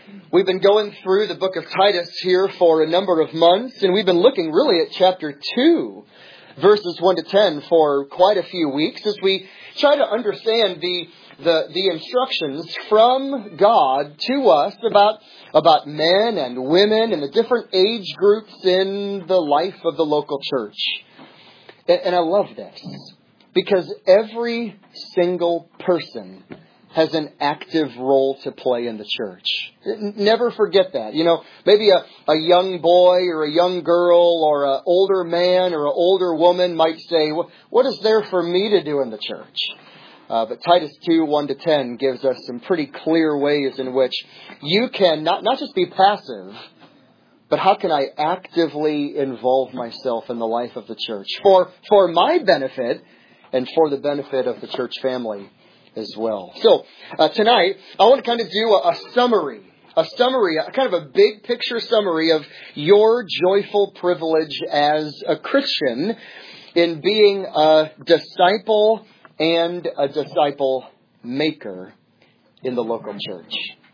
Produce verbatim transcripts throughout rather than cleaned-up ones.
We've been going through the book of Titus here for a number of months, and we've been looking really at chapter two, verses one to ten for quite a few weeks as we try to understand the the, the instructions from God to us about, about men and women and the different age groups in the life of the local church. And, and I love this because every single person has an active role to play in the church. Never forget that. You know, maybe a, a young boy or a young girl or an older man or an older woman might say, well, what is there for me to do in the church? Uh, but Titus two, one to ten gives us some pretty clear ways in which you can not, not just be passive, but how can I actively involve myself in the life of the church for, for my benefit and for the benefit of the church family as well. So uh, tonight, I want to kind of do a, a summary, a summary, a kind of a big picture summary of your joyful privilege as a Christian in being a disciple and a disciple maker in the local church.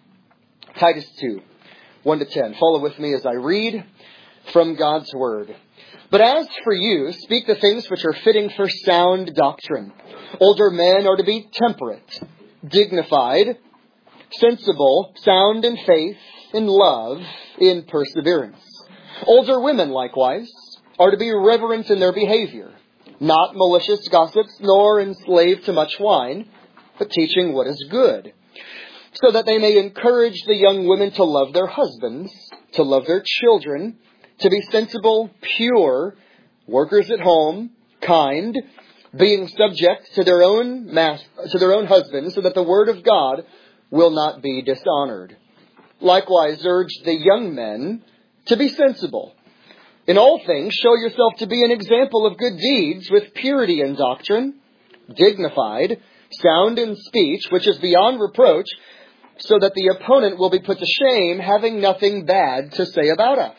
Titus two, one to ten. Follow with me as I read from God's Word. But as for you, speak the things which are fitting for sound doctrine. Older men are to be temperate, dignified, sensible, sound in faith, in love, in perseverance. Older women, likewise, are to be reverent in their behavior, not malicious gossips, nor enslaved to much wine, but teaching what is good, so that they may encourage the young women to love their husbands, to love their children, to be sensible, pure, workers at home, kind, being subject to their own mas- to their own husbands, so that the word of God will not be dishonored. Likewise, urge the young men to be sensible. In all things, show yourself to be an example of good deeds with purity in doctrine, dignified, sound in speech, which is beyond reproach, so that the opponent will be put to shame, having nothing bad to say about us.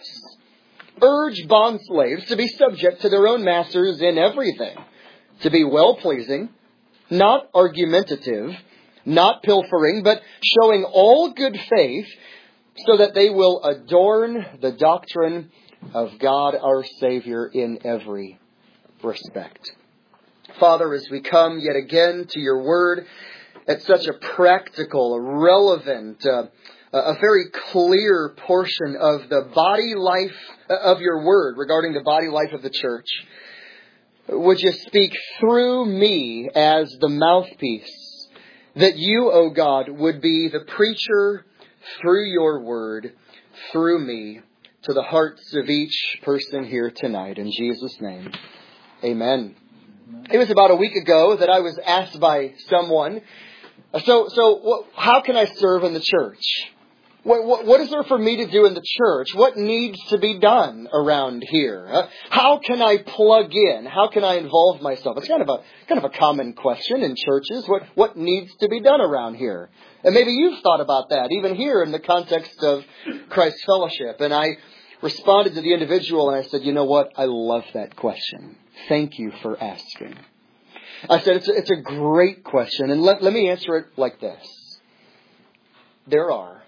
Urge bondslaves to be subject to their own masters in everything, to be well-pleasing, not argumentative, not pilfering, but showing all good faith, so that they will adorn the doctrine of God our Savior in every respect. Father, as we come yet again to your word at such a practical, a relevant, uh, a very clear portion of the body life of your word regarding the body life of the church, would you speak through me as the mouthpiece, that you, O God, would be the preacher through your word, through me, to the hearts of each person here tonight. In Jesus' name, amen. It was about a week ago that I was asked by someone, so so what, how can I serve in the church? What, what, what is there for me to do in the church? What needs to be done around here? Uh, how can I plug in? How can I involve myself? It's kind of a kind of a common question in churches. What what needs to be done around here? And maybe you've thought about that, even here in the context of Christ Fellowship. And I responded to the individual and I said, you know what? I love that question. Thank you for asking. I said, it's a, it's a great question. And let, let me answer it like this. There are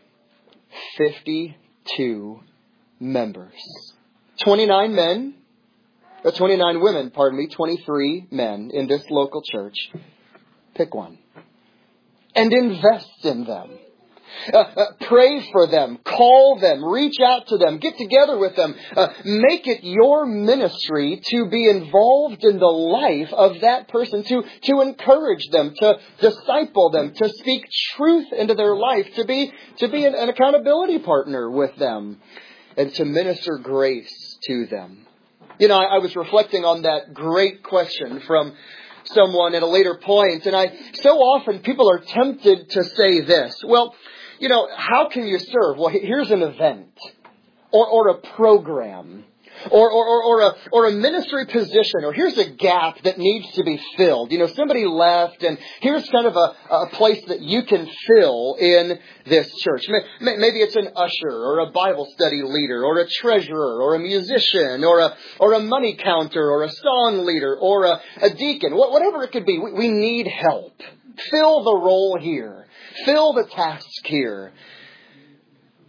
fifty-two members. twenty-nine men, or twenty-nine women, pardon me, twenty-three men in this local church. Pick one. And invest in them. Uh, uh, pray for them, call them, reach out to them, get together with them. Uh, make it your ministry to be involved in the life of that person, to, to encourage them, to disciple them, to speak truth into their life, to be, to be an, an accountability partner with them, and to minister grace to them. You know, I, I was reflecting on that great question from someone at a later point, and I so often people are tempted to say this, well, you know, how can you serve? Well, here's an event, or or a program, or or or, or a or a ministry position, or here's a gap that needs to be filled. You know, somebody left, and here's kind of a, a place that you can fill in this church. Maybe it's an usher, or a Bible study leader, or a treasurer, or a musician, or a or a money counter, or a song leader, or a, a deacon. Whatever it could be, we, we need help. Fill the role here. Fill the task here.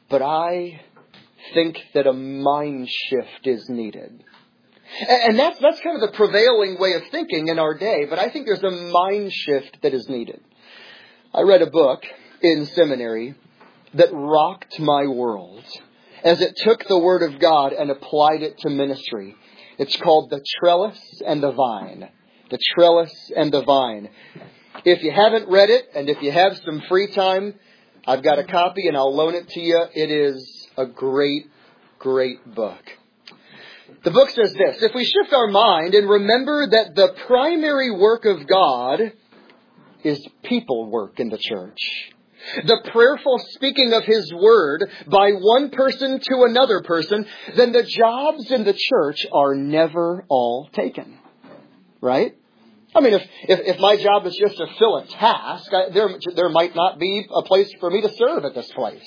But I think that a mind shift is needed. And that's, that's kind of the prevailing way of thinking in our day, but I think there's a mind shift that is needed. I read a book in seminary that rocked my world as it took the Word of God and applied it to ministry. It's called The Trellis and the Vine. The Trellis and the Vine. If you haven't read it, and if you have some free time, I've got a copy and I'll loan it to you. It is a great, great book. The book says this: if we shift our mind and remember that the primary work of God is people work in the church, the prayerful speaking of His Word by one person to another person, then the jobs in the church are never all taken. Right? I mean, if, if, if my job is just to fill a task, I, there, there might not be a place for me to serve at this place.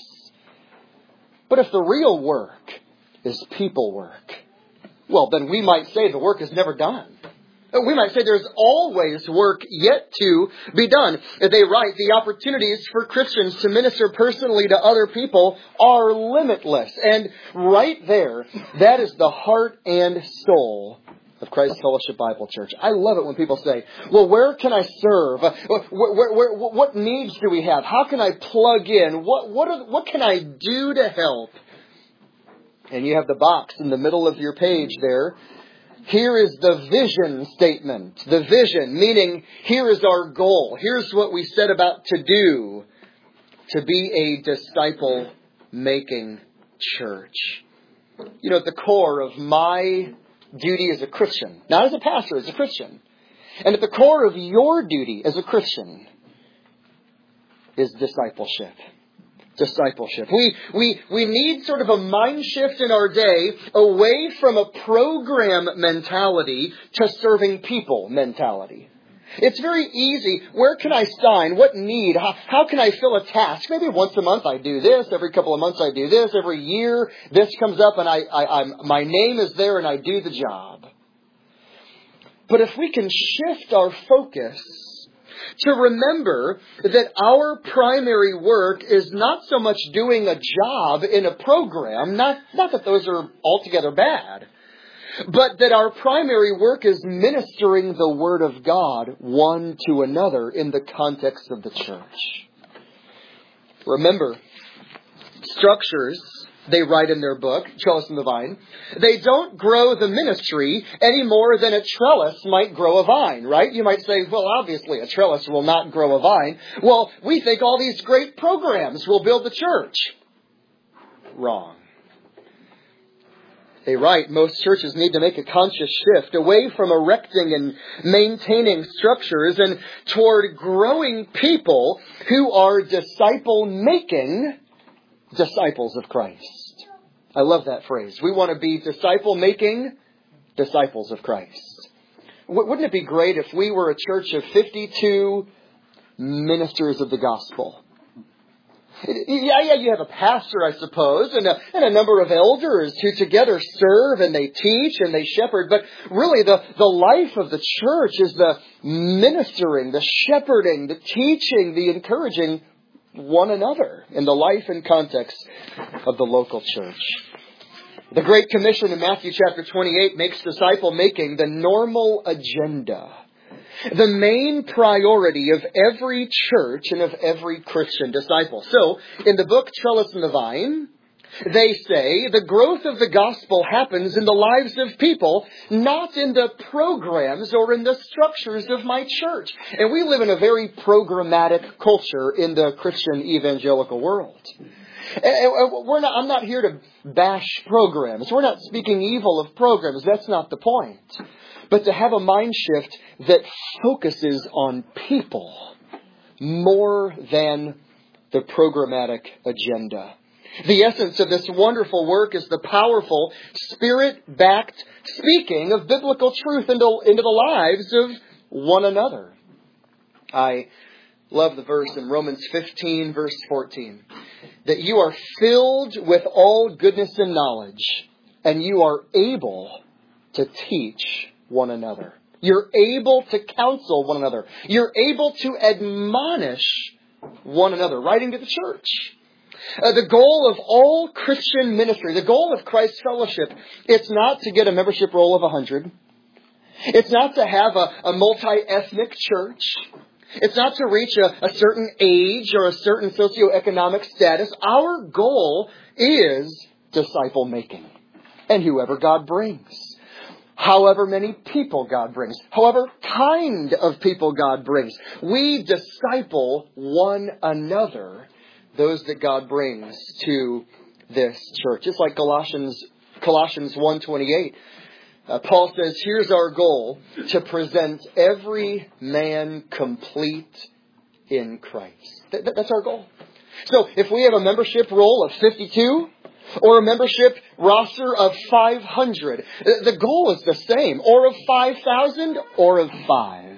But if the real work is people work, well, then we might say the work is never done. We might say there's always work yet to be done. They write, the opportunities for Christians to minister personally to other people are limitless. And right there, that is the heart and soul of Christ Fellowship Bible Church. I love it when people say, well, where can I serve? Where, where, where, what needs do we have? How can I plug in? What, what, are, what can I do to help? And you have the box in the middle of your page there. Here is the vision statement. The vision, meaning here is our goal. Here's what we set about to do. To be a disciple-making church. You know, at the core of my duty as a Christian, not as a pastor, as a Christian, and at the core of your duty as a Christian is discipleship. Discipleship. We, we, we need sort of a mind shift in our day away from a program mentality to serving people mentality. It's very easy. Where can I sign? What need? How, how can I fill a task? Maybe once a month I do this. Every couple of months I do this. Every year this comes up and I, I, I'm, my name is there and I do the job. But if we can shift our focus to remember that our primary work is not so much doing a job in a program, not, not that those are altogether bad, but that our primary work is ministering the Word of God one to another in the context of the church. Remember, structures, they write in their book, Trellis and the Vine, they don't grow the ministry any more than a trellis might grow a vine, right? You might say, well, obviously a trellis will not grow a vine. Well, we think all these great programs will build the church. Wrong. They write, most churches need to make a conscious shift away from erecting and maintaining structures and toward growing people who are disciple-making disciples of Christ. I love that phrase. We want to be disciple-making disciples of Christ. W- wouldn't it be great if we were a church of fifty-two ministers of the gospel? Yeah, yeah, you have a pastor, I suppose, and a, and a number of elders who together serve and they teach and they shepherd. But really, the, the life of the church is the ministering, the shepherding, the teaching, the encouraging one another in the life and context of the local church. The Great Commission in Matthew chapter twenty-eight makes disciple-making the normal agenda, the main priority of every church and of every Christian disciple. So, in the book Trellis and the Vine, they say the growth of the gospel happens in the lives of people, not in the programs or in the structures of my church. And we live in a very programmatic culture in the Christian evangelical world. We're not, I'm not here to bash programs. We're not speaking evil of programs. That's not the point. But to have a mind shift that focuses on people more than the programmatic agenda. The essence of this wonderful work is the powerful, Spirit-backed speaking of biblical truth into, into the lives of one another. I love the verse in Romans fifteen, verse fourteen. That you are filled with all goodness and knowledge, and you are able to teach one another. You're able to counsel one another. You're able to admonish one another. Writing to the church. Uh, the goal of all Christian ministry, the goal of Christ's fellowship, it's not to get a membership roll of a hundred. It's not to have a, a multi-ethnic church. It's not to reach a, a certain age or a certain socioeconomic status. Our goal is disciple making. And whoever God brings. However many people God brings. However kind of people God brings. We disciple one another. Those that God brings to this church. It's like Colossians, Colossians one twenty-eight. Uh, Paul says, here's our goal, to present every man complete in Christ. Th- that's our goal. So if we have a membership roll of fifty-two, or a membership roster of five hundred, the goal is the same, or of five thousand, or of five.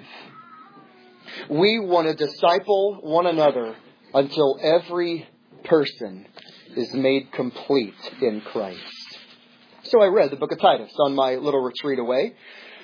We want to disciple one another until every person is made complete in Christ. So I read the book of Titus on my little retreat away.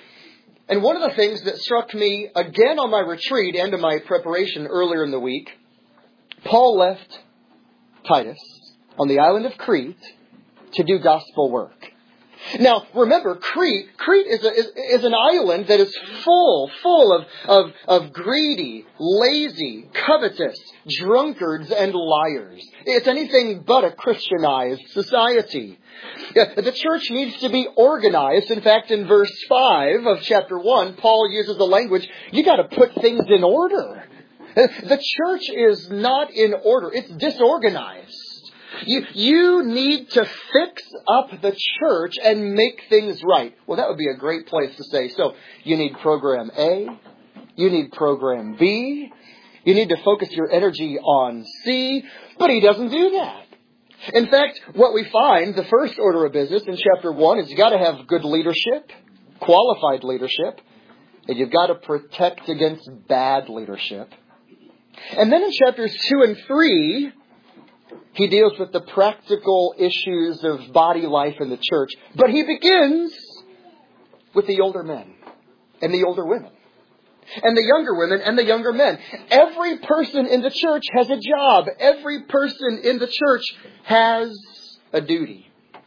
And one of the things that struck me again on my retreat and in my preparation earlier in the week, Paul left Titus on the island of Crete to do gospel work. Now, remember, Crete, Crete is, a, is, is an island that is full, full of, of, of greedy, lazy, covetous, drunkards, and liars. It's anything but a Christianized society. The church needs to be organized. In fact, in verse five of chapter one, Paul uses the language, you got to put things in order. The church is not in order. It's disorganized. You, you need to fix up the church and make things right. Well, that would be a great place to say, so you need program A, you need program B, you need to focus your energy on C, but he doesn't do that. In fact, what we find, the first order of business in chapter one is you've got to have good leadership, qualified leadership, and you've got to protect against bad leadership. And then in chapters two and three, he deals with the practical issues of body life in the church. But he begins with the older men and the older women. And the younger women and the younger men. Every person in the church has a job. Every person in the church has a duty.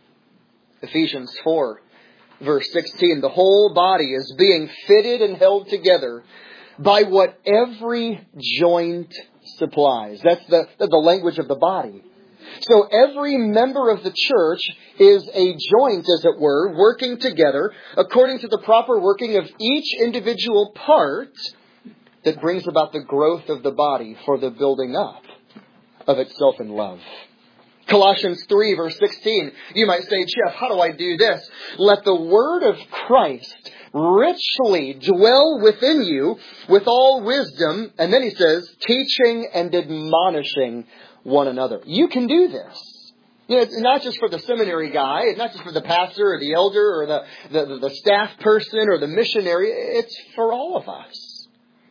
Ephesians four, verse sixteen. The whole body is being fitted and held together by what every joint supplies. That's the, the language of the body. So every member of the church is a joint, as it were, working together according to the proper working of each individual part that brings about the growth of the body for the building up of itself in love. Colossians three, verse sixteen. You might say, Jeff, how do I do this? Let the word of Christ richly dwell within you with all wisdom. And then he says, teaching and admonishing one another. You can do this. You know, it's not just for the seminary guy. It's not just for the pastor or the elder or the, the, the staff person or the missionary. It's for all of us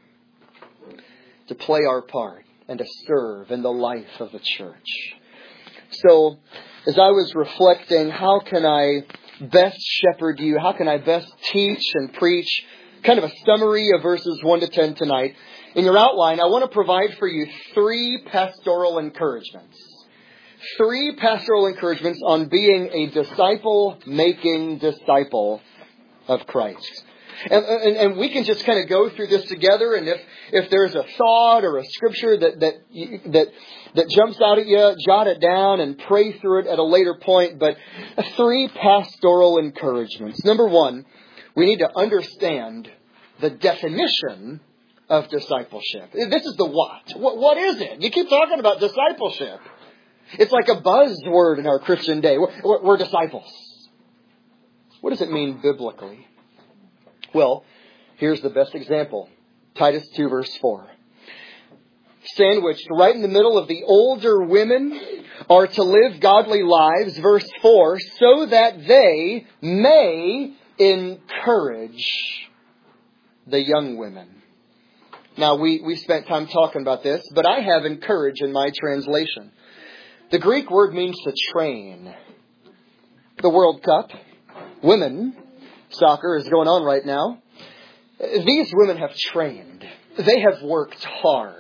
to play our part and to serve in the life of the church. So, as I was reflecting, how can I best shepherd you? How can I best teach and preach? Kind of a summary of verses one to ten tonight. In your outline, I want to provide for you three pastoral encouragements. Three pastoral encouragements on being a disciple-making disciple of Christ. And, and, and we can just kind of go through this together, and if, if there's a thought or a scripture that, that, that, that jumps out at you, jot it down and pray through it at a later point. But three pastoral encouragements. Number one, we need to understand the definition of discipleship. This is the what. What, what is it? You keep talking about discipleship. It's like a buzzword in our Christian day. We're, we're, we're disciples. What does it mean biblically? Well, here's the best example. Titus two, verse four. Sandwiched right in the middle of the older women are to live godly lives, verse four, so that they may encourage the young women. Now, we, we spent time talking about this, but I have encourage in my translation. The Greek word means to train. The World Cup, women soccer is going on right now. These women have trained. They have worked hard.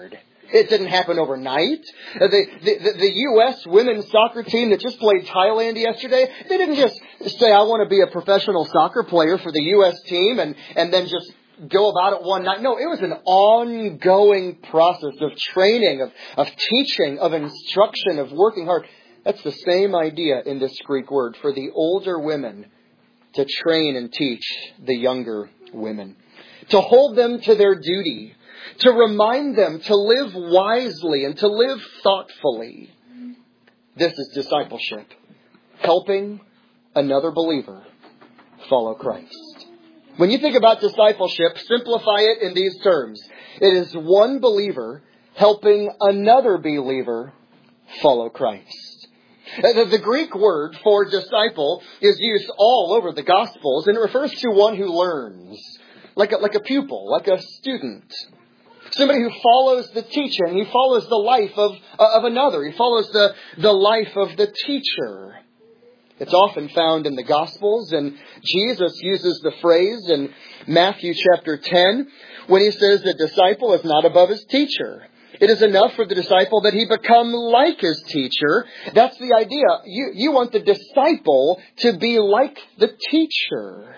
It didn't happen overnight. The, the, the U S women's soccer team that just played Thailand yesterday, they didn't just say, I want to be a professional soccer player for the U S team and, and then just go about it one night. No, it was an ongoing process of training, of, of teaching, of instruction, of working hard. That's the same idea in this Greek word for the older women to train and teach the younger women, to hold them to their duty, to remind them to live wisely and to live thoughtfully. This is discipleship, helping another believer follow Christ. When you think about discipleship, simplify it in these terms. It is one believer helping another believer follow Christ. The, the Greek word for disciple is used all over the Gospels, and it refers to one who learns, like a, like a pupil, like a student. Somebody who follows the teacher, and he follows the life of, of another. He follows the, the life of the teacher. It's often found in the Gospels, and Jesus uses the phrase in Matthew chapter ten when he says the disciple is not above his teacher. It is enough for the disciple that he become like his teacher. That's the idea. You, you want the disciple to be like the teacher.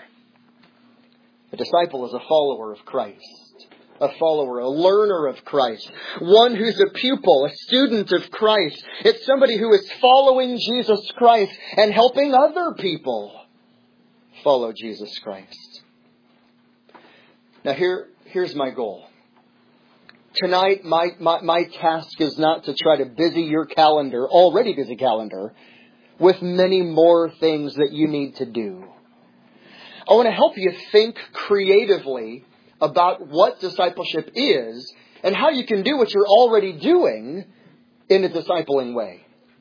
A disciple is a follower of Christ. A follower, a learner of Christ. One who's a pupil, a student of Christ. It's somebody who is following Jesus Christ and helping other people follow Jesus Christ. Now here, here's my goal. Tonight, my, my, my task is not to try to busy your calendar, already busy calendar, with many more things that you need to do. I want to help you think creatively about what discipleship is and how you can do what you're already doing in a discipling way.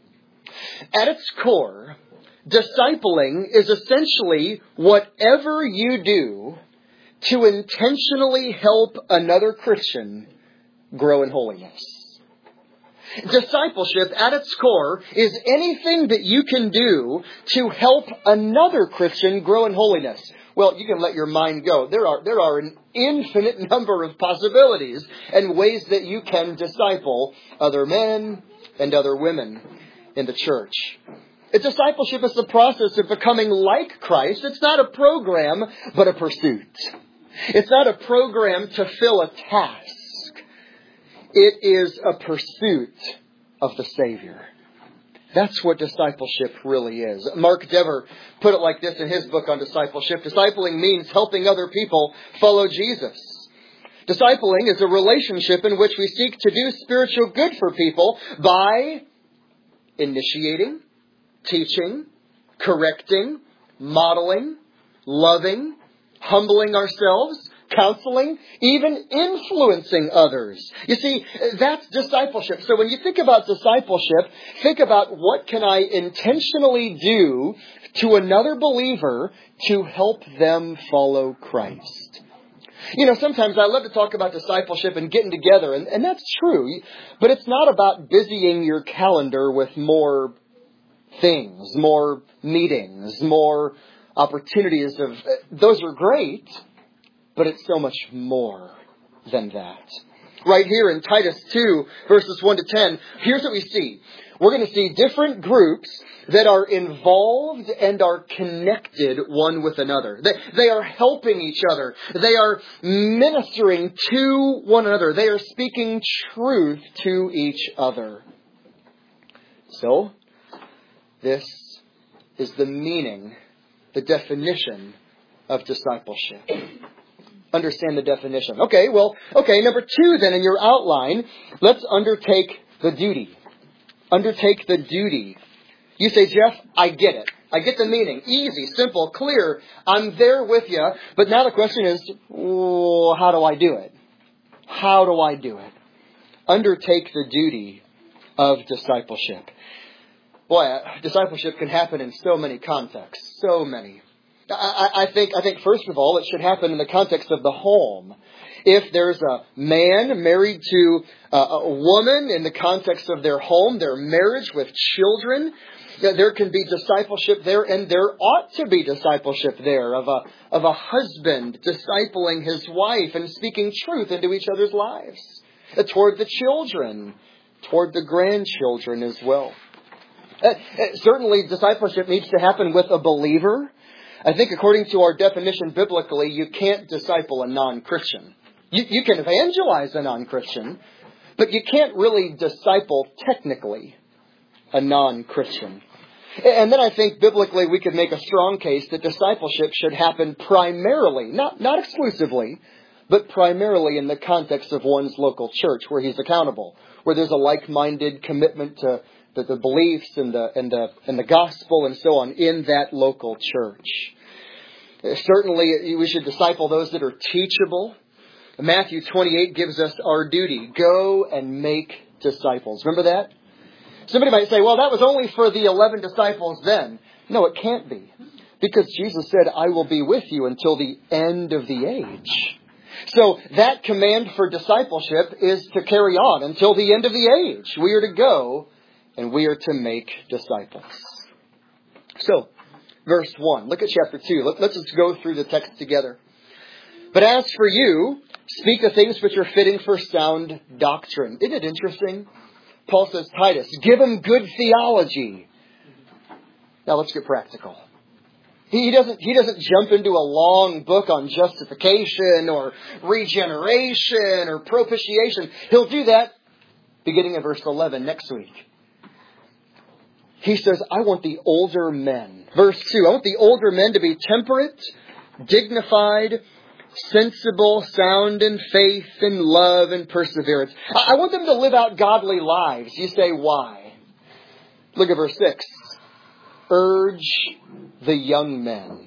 At its core, discipling is essentially whatever you do to intentionally help another Christian grow in holiness. Discipleship at its core is anything that you can do to help another Christian grow in holiness. Well, you can let your mind go. There are, there are an infinite number of possibilities and ways that you can disciple other men and other women in the church. A discipleship is the process of becoming like Christ. It's not a program, but a pursuit. It's not a program to fill a task. It is a pursuit of the Savior. That's what discipleship really is. Mark Dever put it like this in his book on discipleship. Discipling means helping other people follow Jesus. Discipling is a relationship in which we seek to do spiritual good for people by initiating, teaching, correcting, modeling, loving, humbling ourselves, counseling, even influencing others. You see, that's discipleship. So when you think about discipleship, think about what can I intentionally do to another believer to help them follow Christ. You know, sometimes I love to talk about discipleship and getting together, and, and that's true. But it's not about busying your calendar with more things, more meetings, more opportunities of... Those are great. But it's so much more than that. Right here in Titus two, verses one to ten, here's what we see. We're going to see different groups that are involved and are connected one with another. They, they are helping each other. They are ministering to one another. They are speaking truth to each other. So, this is the meaning, the definition of discipleship. Understand the definition. Okay, well, okay, number two then in your outline, let's undertake the duty. Undertake the duty. You say, Jeff, I get it. I get the meaning. Easy, simple, clear. I'm there with you. But now the question is, well, how do I do it? How do I do it? Undertake the duty of discipleship. Boy, discipleship can happen in so many contexts. So many. I, I think, I think first of all, it should happen in the context of the home. If there's a man married to a, a woman in the context of their home, their marriage with children, there can be discipleship there, and there ought to be discipleship there of a, of a husband discipling his wife and speaking truth into each other's lives. uh, toward the children, toward the grandchildren as well. Uh, uh, certainly, discipleship needs to happen with a believer. I think according to our definition biblically, you can't disciple a non-Christian. You, you can evangelize a non-Christian, but you can't really disciple technically a non-Christian. And then I think biblically we could make a strong case that discipleship should happen primarily, not, not exclusively, but primarily in the context of one's local church where he's accountable, where there's a like-minded commitment to the, the beliefs and the, and, the, and the gospel and so on in that local church. Certainly we should disciple those that are teachable. Matthew twenty-eight gives us our duty. Go and make disciples. Remember that? Somebody might say, well, that was only for the eleven disciples then. No, it can't be. Because Jesus said, I will be with you until the end of the age. So that command for discipleship is to carry on until the end of the age. We are to go and we are to make disciples. So, verse one. Look at chapter two. Let's just go through the text together. But as for you, speak the things which are fitting for sound doctrine. Isn't it interesting? Paul says, Titus, give them good theology. Now let's get practical. He doesn't, he doesn't jump into a long book on justification or regeneration or propitiation. He'll do that beginning in verse eleven next week. He says, I want the older men. Verse two, I want the older men to be temperate, dignified, sensible, sound in faith and love and perseverance. I want them to live out godly lives. You say, why? Look at verse six. Urge the young men.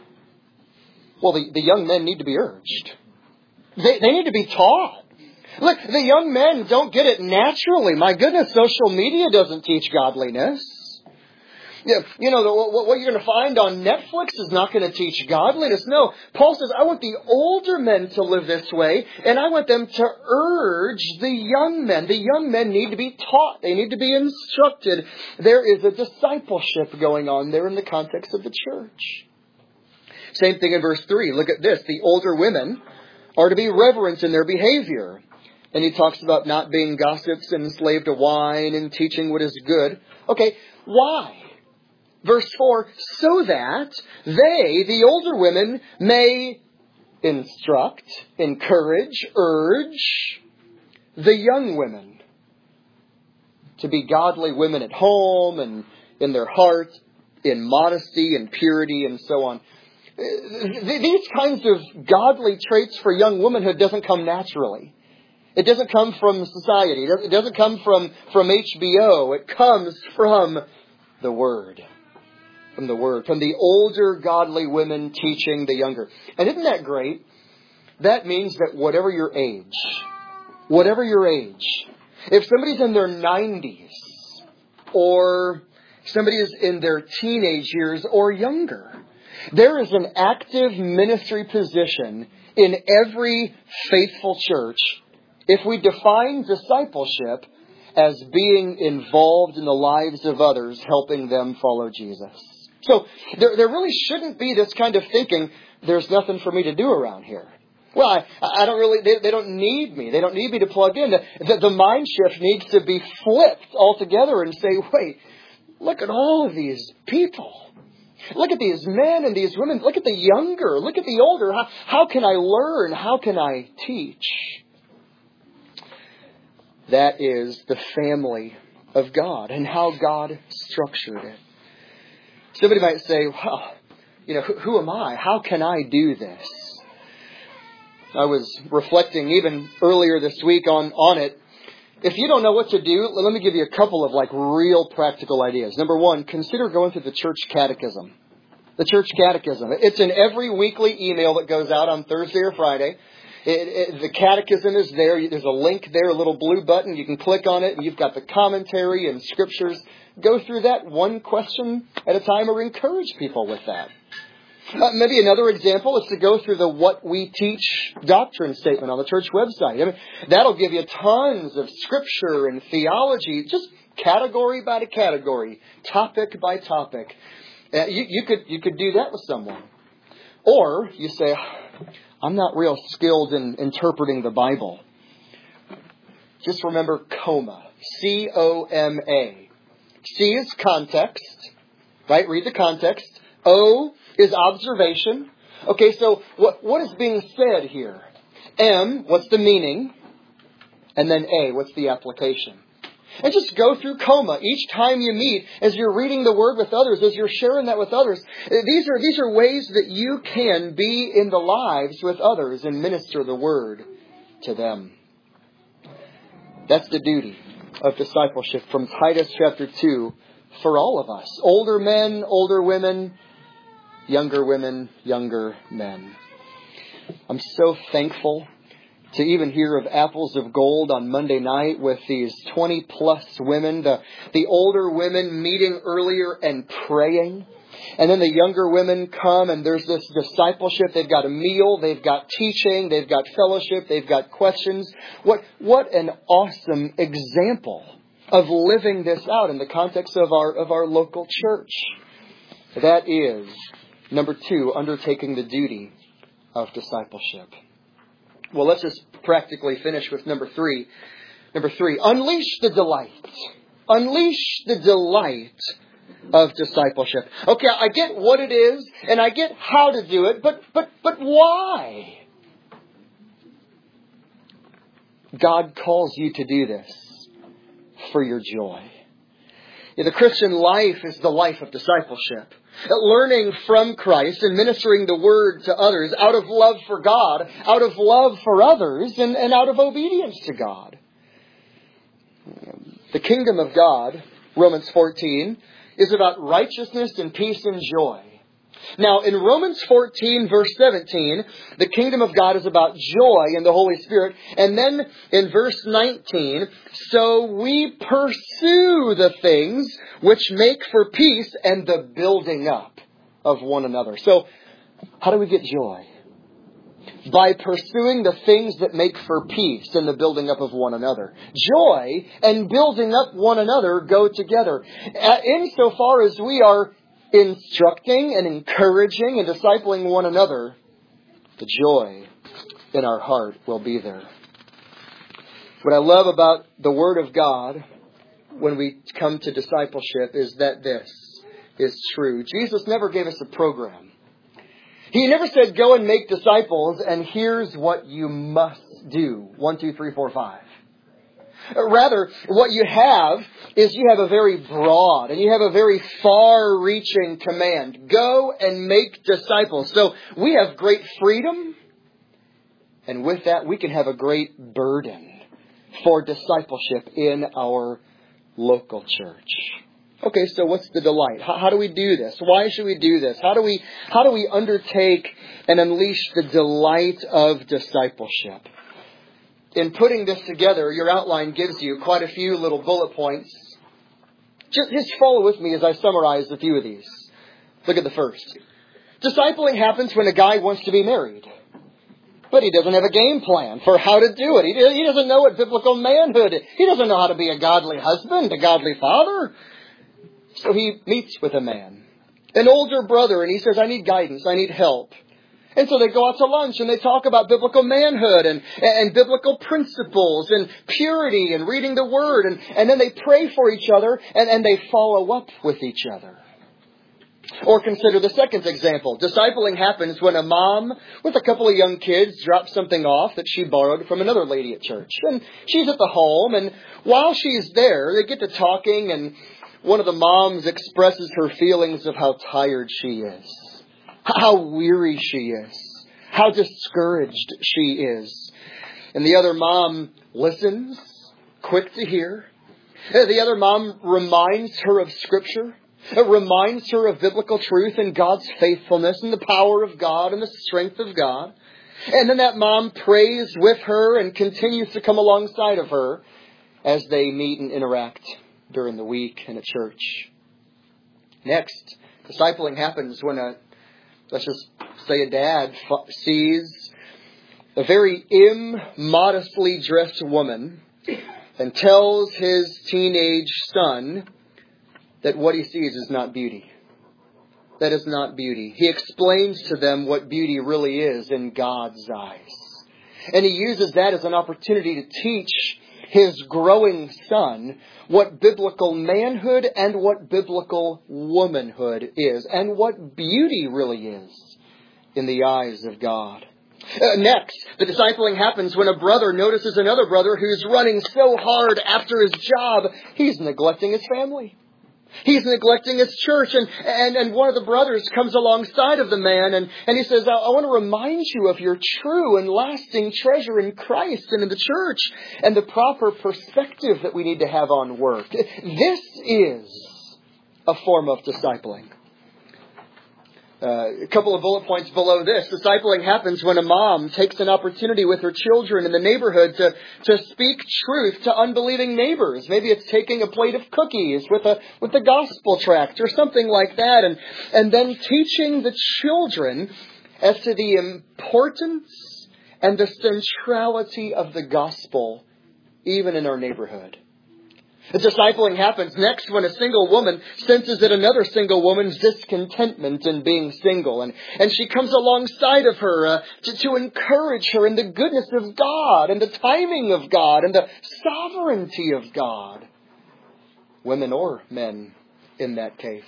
Well, the, the young men need to be urged. They, they need to be taught. Look, the young men don't get it naturally. My goodness, social media doesn't teach godliness. Yeah, you know, the, what, what you're going to find on Netflix is not going to teach godliness. No, Paul says, I want the older men to live this way, and I want them to urge the young men. The young men need to be taught. They need to be instructed. There is a discipleship going on there in the context of the church. Same thing in verse three. Look at this. The older women are to be reverent in their behavior. And he talks about not being gossips and enslaved to wine and teaching what is good. Okay, why? Verse four, so that they, the older women, may instruct, encourage, urge the young women to be godly women at home and in their heart, in modesty and purity and so on. These kinds of godly traits for young womanhood doesn't come naturally. It doesn't come from society. It doesn't come from, from H B O. It comes from the Word. From the Word. From the older godly women teaching the younger. And isn't that great? That means that whatever your age, whatever your age, if somebody's in their nineties, or somebody is in their teenage years or younger, there is an active ministry position in every faithful church if we define discipleship as being involved in the lives of others, helping them follow Jesus. So there, there really shouldn't be this kind of thinking, there's nothing for me to do around here. Well, I, I don't really, they, they don't need me. They don't need me to plug in. The, the, the mind shift needs to be flipped altogether and say, wait, look at all of these people. Look at these men and these women. Look at the younger. Look at the older. How, how can I learn? How can I teach? That is the family of God and how God structured it. Somebody might say, well, you know, who, who am I? How can I do this? I was reflecting even earlier this week on, on it. If you don't know what to do, let me give you a couple of like real practical ideas. Number one, consider going through the church catechism. The church catechism. It's in every weekly email that goes out on Thursday or Friday. It, it, the catechism is there. There's a link there, a little blue button. You can click on it and you've got the commentary and scriptures. Go through that one question at a time or encourage people with that. Uh, maybe another example is to go through the What We Teach doctrine statement on the church website. I mean, that'll give you tons of scripture and theology, just category by category, topic by topic. Uh, you, you could you could do that with someone. Or you say, I'm not real skilled in interpreting the Bible. just remember coma. C O M A. C is context. Right? Read the context. O is observation. Okay, so what, what is being said here? M, what's the meaning? And then A, what's the application? And just go through coma each time you meet, as you're reading the Word with others, as you're sharing that with others. These are, these are ways that you can be in the lives with others and minister the Word to them. That's the duty of discipleship from Titus chapter two for all of us. Older men, older women, younger women, younger men. I'm so thankful to even hear of Apples of Gold on Monday night with these twenty plus women, the, the older women meeting earlier and praying. And then the younger women come and there's this discipleship. They've got a meal, they've got teaching, they've got fellowship, they've got questions. What, what an awesome example of living this out in the context of our, of our local church. That is, number two, undertaking the duty of discipleship. Well, let's just practically finish with number three. Number three, unleash the delight. Unleash the delight of discipleship. Okay, I get what it is, and I get how to do it, but but but why? God calls you to do this for your joy. Yeah, the Christian life is the life of discipleship. Learning from Christ and ministering the Word to others out of love for God, out of love for others, and, and out of obedience to God. The kingdom of God, Romans fourteen, is about righteousness and peace and joy. Now, in Romans fourteen, verse seventeen, the kingdom of God is about joy in the Holy Spirit. And then in verse nineteen, so we pursue the things which make for peace and the building up of one another. So, how do we get joy? By pursuing the things that make for peace and the building up of one another. Joy and building up one another go together. Insofar as we are instructing and encouraging and discipling one another, the joy in our heart will be there. What I love about the Word of God when we come to discipleship is that this is true. Jesus never gave us a program. He never said, go and make disciples and here's what you must do. One, two, three, four, five. Rather, what you have is you have a very broad and you have a very far-reaching command. Go and make disciples. So we have great freedom. And with that, we can have a great burden for discipleship in our local church. Okay, so what's the delight? How, how do we do this? Why should we do this? How do we, how do we undertake and unleash the delight of discipleship? In putting this together, your outline gives you quite a few little bullet points. Just, just follow with me as I summarize a few of these. Look at the first. Discipling happens when a guy wants to be married, but he doesn't have a game plan for how to do it. He, he doesn't know what biblical manhood is. He doesn't know how to be a godly husband, a godly father. So he meets with a man, an older brother, and he says, I need guidance, I need help. And so they go out to lunch and they talk about biblical manhood and, and biblical principles and purity and reading the Word. And, and then they pray for each other and, and they follow up with each other. Or consider the second example. Discipling happens when a mom with a couple of young kids drops something off that she borrowed from another lady at church. And she's at the home, and while she's there, they get to talking, and one of the moms expresses her feelings of how tired she is. How weary she is. How discouraged she is. And the other mom listens, quick to hear. The other mom reminds her of Scripture. It reminds her of biblical truth and God's faithfulness and the power of God and the strength of God. And then that mom prays with her and continues to come alongside of her as they meet and interact during the week in a church. Next, discipling happens when a Let's just say a dad sees a very immodestly dressed woman and tells his teenage son that what he sees is not beauty. That is not beauty. He explains to them what beauty really is in God's eyes. And he uses that as an opportunity to teach his growing son what biblical manhood and what biblical womanhood is, and what beauty really is in the eyes of God. Uh, next, the discipling happens when a brother notices another brother who's running so hard after his job, he's neglecting his family. He's neglecting his church, and, and, and one of the brothers comes alongside of the man, and, and he says, I, I want to remind you of your true and lasting treasure in Christ and in the church, and the proper perspective that we need to have on work. This is a form of discipling. Uh, a couple of bullet points below this. Discipling happens when a mom takes an opportunity with her children in the neighborhood to, to speak truth to unbelieving neighbors. Maybe it's taking a plate of cookies with a with the gospel tract or something like that, and, and then teaching the children as to the importance and the centrality of the gospel even in our neighborhood. The discipling happens next when a single woman senses that another single woman's discontentment in being single. And, and she comes alongside of her uh, to, to encourage her in the goodness of God and the timing of God and the sovereignty of God. Women or men in that case.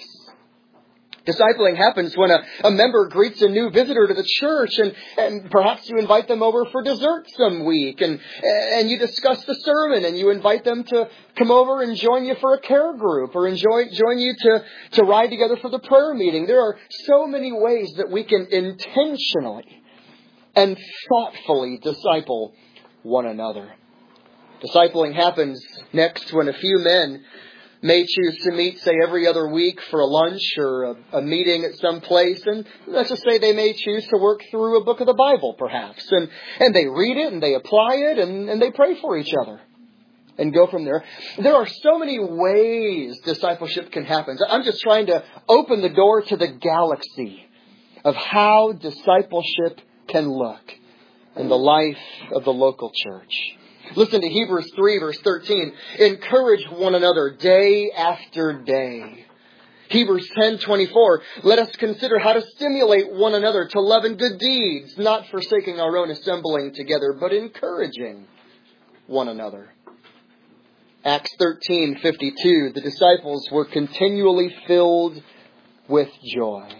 Discipling happens when a, a member greets a new visitor to the church, and, and perhaps you invite them over for dessert some week, and, and you discuss the sermon, and you invite them to come over and join you for a care group, or enjoy, join you to, to ride together for the prayer meeting. There are so many ways that we can intentionally and thoughtfully disciple one another. Discipling happens next when a few men may choose to meet, say, every other week for a lunch or a, a meeting at some place. And let's just say they may choose to work through a book of the Bible, perhaps. And, and they read it and they apply it and, and they pray for each other and go from there. There are so many ways discipleship can happen. I'm just trying to open the door to the galaxy of how discipleship can look in the life of the local church. Listen to Hebrews three, verse thirteen. Encourage one another day after day. Hebrews ten twenty-four. Let us consider how to stimulate one another to love and good deeds, not forsaking our own assembling together, but encouraging one another. Acts thirteen fifty-two. The disciples were continually filled with joy.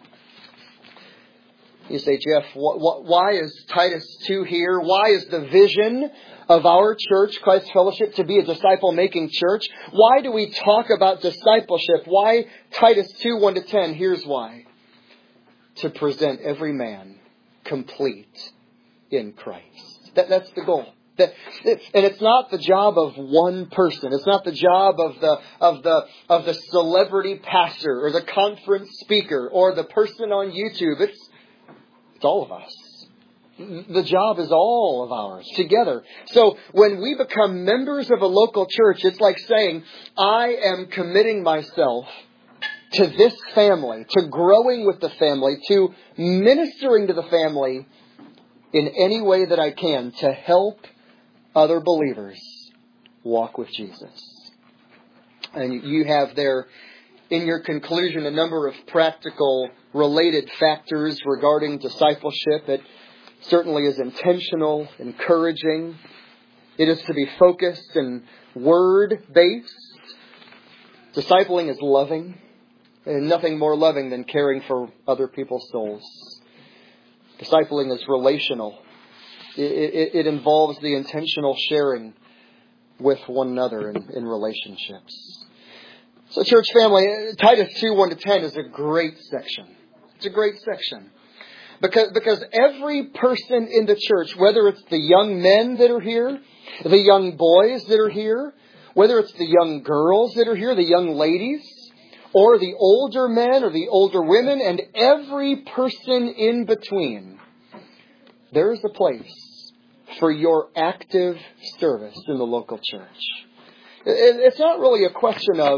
You say, Jeff, wh- wh- why is Titus two here? Why is the vision of our church, Christ Fellowship, to be a disciple-making church? Why do we talk about discipleship? Why Titus two, one to ten? Here's why. To present every man complete in Christ. That, that's the goal. That, and it's not the job of one person. It's not the job of the of the of the celebrity pastor or the conference speaker or the person on YouTube. It's it's all of us. The job is all of ours together. So when we become members of a local church, it's like saying, I am committing myself to this family, to growing with the family, to ministering to the family in any way that I can to help other believers walk with Jesus. And you have there in your conclusion a number of practical related factors regarding discipleship. It certainly is intentional, encouraging. It is to be focused and word-based. Discipling is loving, and nothing more loving than caring for other people's souls. Discipling is relational. It, it, it involves the intentional sharing with one another in, in relationships. So church family, Titus two, one to ten is a great section. It's a great section. Because, because every person in the church, whether it's the young men that are here, the young boys that are here, whether it's the young girls that are here, the young ladies, or the older men or the older women, and every person in between, there is a place for your active service in the local church. It's not really a question of,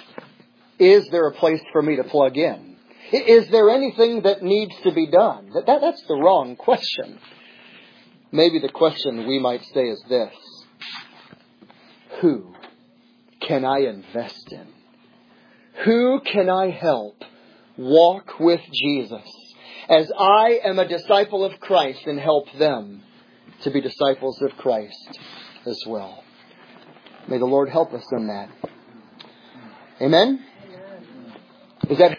is there a place for me to plug in? Is there anything that needs to be done? That, that, that's the wrong question. Maybe the question we might say is this. Who can I invest in? Who can I help walk with Jesus as I am a disciple of Christ and help them to be disciples of Christ as well? May the Lord help us in that. Amen? Is that